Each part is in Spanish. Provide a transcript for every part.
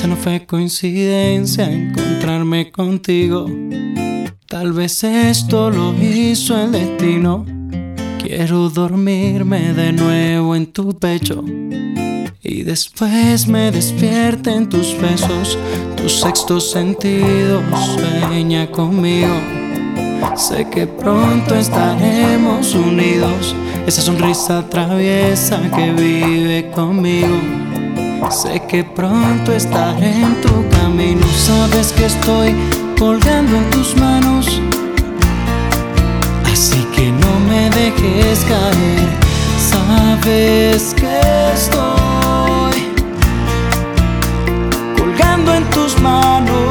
Quizá no fue coincidencia encontrarme contigo. Tal vez esto lo hizo el destino. Quiero dormirme de nuevo en tu pecho y después me despierten tus besos. Tu sexto sentido sueña conmigo. Sé que pronto estaremos unidos. Esa sonrisa traviesa que vive conmigo. Sé que pronto estaré en tu camino. Sabes que estoy colgando en tus manos, así que no me dejes caer. Sabes que estoy colgando en tus manos.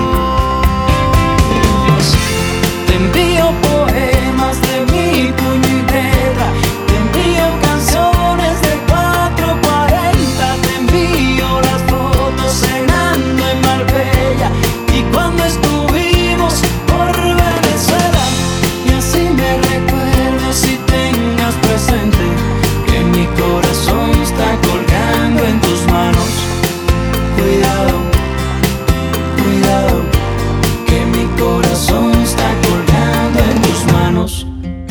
Te envío poemas de mi puño y letra. Te envío canciones de 440. Te envío las fotos cenando en Marbella y cuando estuvimos por Venezuela. Y así me recuerdas y tengas presente que mi corazón está colgando en tus manos. Cuidado, cuidado, que mi corazón está colgando en tus manos.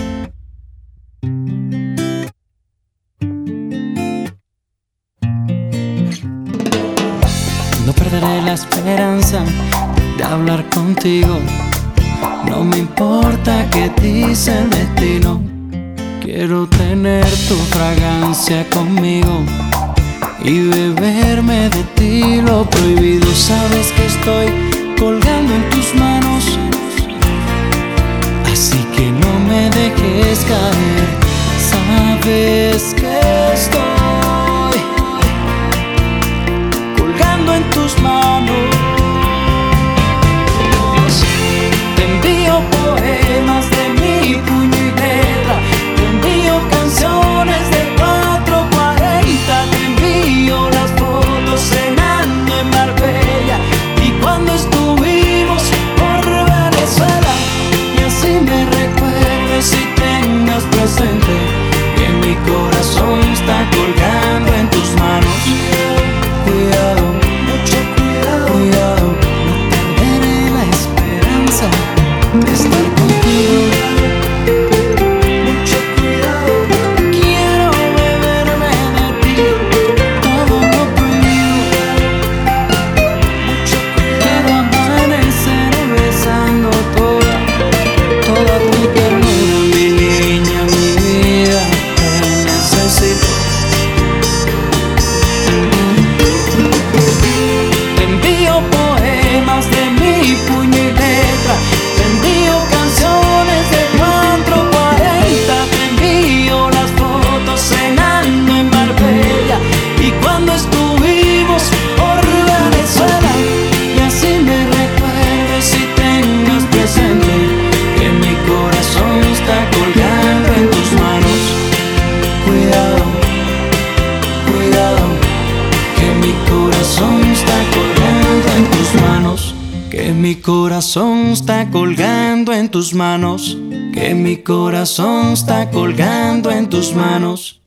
No perderé la esperanza de hablar contigo. No me importa qué dice el destino. Quiero tener tu fragancia conmigo y beberme de ti lo prohibido. Sabes que estoy colgando en tus manos, así que no me dejes caer. Sabes que estoy colgando en tus manos. Te envío poemas de mi puño y letra. Te envío canciones de 440. Te envío las fotos cenando en Marbella y cuando estuvimos por Venezuela. Y así me recuerdes y tengas presente que mi corazón está colgando en tus manos. Cuidado, mucho cuidado, cuidado, no perderé la esperanza de estar contigo. Mucho cuidado, quiero beberme de ti todo lo prohibido. Mucho cuidado, amanecer besando toda tu ternura. Mi niña, mi vida, te necesito. Te envío poemas de mi puño y letra. Te envío canciones de 440. Te envío las fotos cenando en Marbella y cuando estuvimos por Venezuela. Y así me recuerdes y tengas presente que mi corazón está colgando en tus manos. Cuidado, cuidado, que mi corazón está colgando en tus manos. Que mi corazón está colgando en tus manos. Que mi corazón está colgando en tus manos.